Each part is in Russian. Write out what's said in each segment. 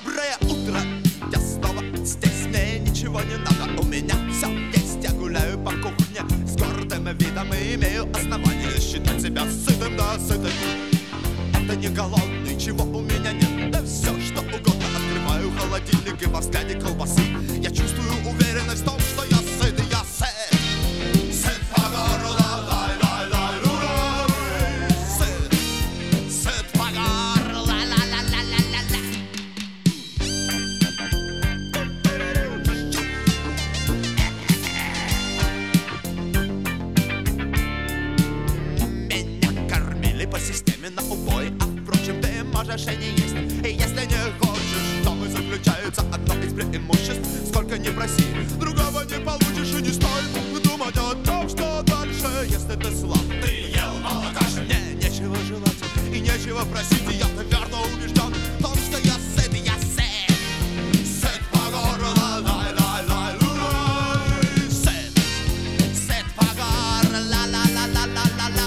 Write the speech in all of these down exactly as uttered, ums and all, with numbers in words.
Доброе утро, я снова здесь, мне ничего не надо, у меня все есть. Я гуляю по кухне с гордым видом и имею основание считать себя сытым, да сытым. Это не голодный, чего у меня нет, да все что угодно. Открываю холодильник и во взгляде колбасы я чувствую уверенность в том, что я сыт, и я сыт. Сыт по горло, лай-лай-лай, ура! Сыт, сыт по горло, ла-ла-ла-ла-ла-ла. Меня кормили по системе на убой, а впрочем ты можешь и не есть. И если не хочешь, то и заключается одно из преимуществ. Сколько ни проси, другого не получишь, и не стоит думать о том, что дальше. Если ты слаб, ты ел мало каши, мне нечего желать и нечего просить. И я твердо убежден в том, что я сыт, я сыт. Сыт по горло, лай-лай-лай, ура! Сыт, сыт по горло, ла-ла-ла-ла-ла-ла-ла.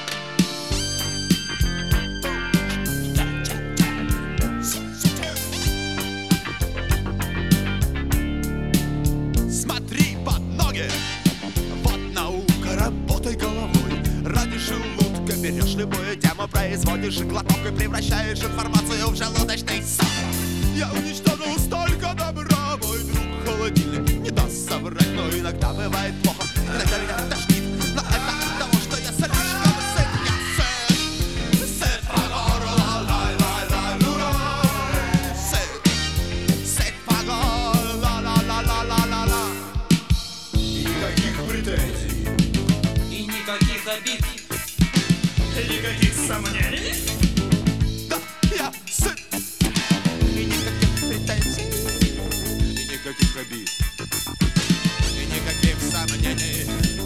Смотри под ноги, вот наука, работай головой. Ради желудка берешь любую тему, производишь глоток и превращаешь информацию в желудочный сок. Я уничтожил столько добра, мой друг холодильник не даст соврать, но иногда бывает плохо, иногда меня тошнит, но это от того, что я слишком сыт, я сыт. Сыт по горло, лай-лай-лай, ура! Сыт, сыт по горло, ла-ла-ла-ла-ла-ла. И никаких претензий, И никаких обид. никаких сомнений. Да, я сыт. И никаких претензий, и никаких обид, и никаких сомнений.